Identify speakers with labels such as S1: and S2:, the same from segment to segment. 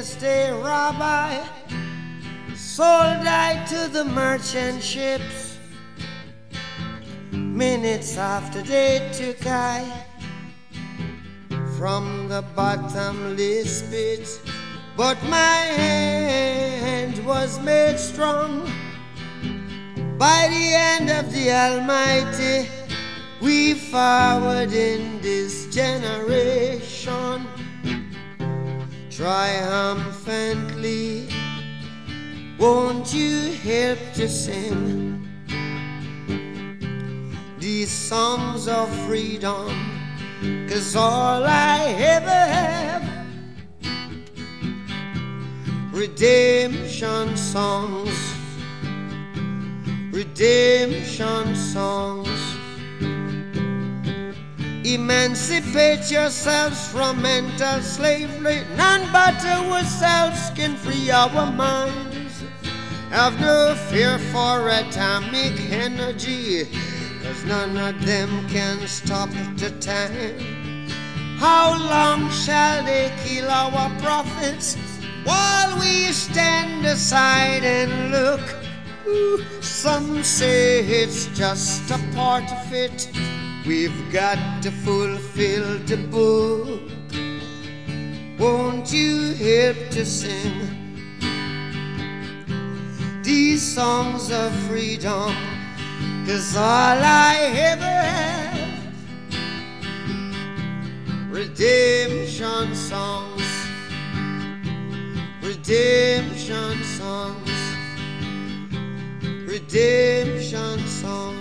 S1: just a rabbi, sold I to the merchant ships. Minutes after they took I from the bottomless pit, but my hand was made strong by the hand of the Almighty. We forward in this generation triumphantly. Won't you help to sing these songs of freedom? 'Cause all I ever have, redemption songs, redemption songs. Emancipate yourselves from mental slavery. None but ourselves can free our minds. Have no fear for atomic energy, 'cause none of them can stop the time. How long shall they kill our prophets while we stand aside and look? Ooh, some say it's just a part of it. We've got to fulfill the book. Won't you help to sing these songs of freedom? 'Cause all I ever have, redemption songs, redemption songs, redemption songs.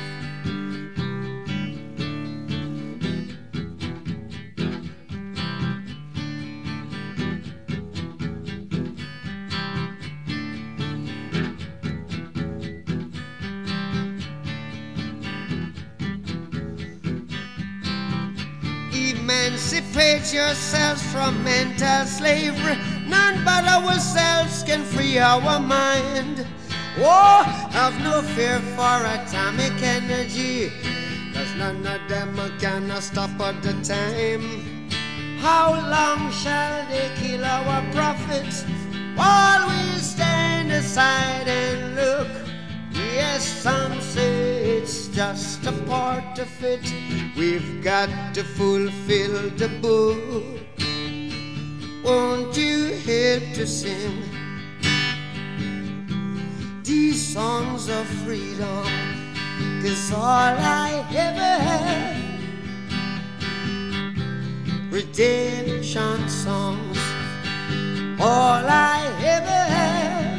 S1: Emancipate yourselves from mental slavery. None but ourselves can free our mind. Oh, have no fear for atomic energy, 'cause none of them can stop at the time. How long shall they kill our prophets while we stand aside and look? Yes, some say it's just a part of it. We've got to fulfill the book. Won't you help to sing these songs of freedom? 'Cause all I ever have, redemption songs. All I ever have,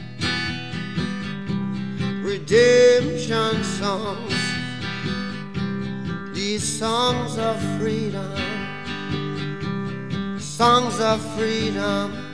S1: redemption songs. These songs of freedom, songs of freedom.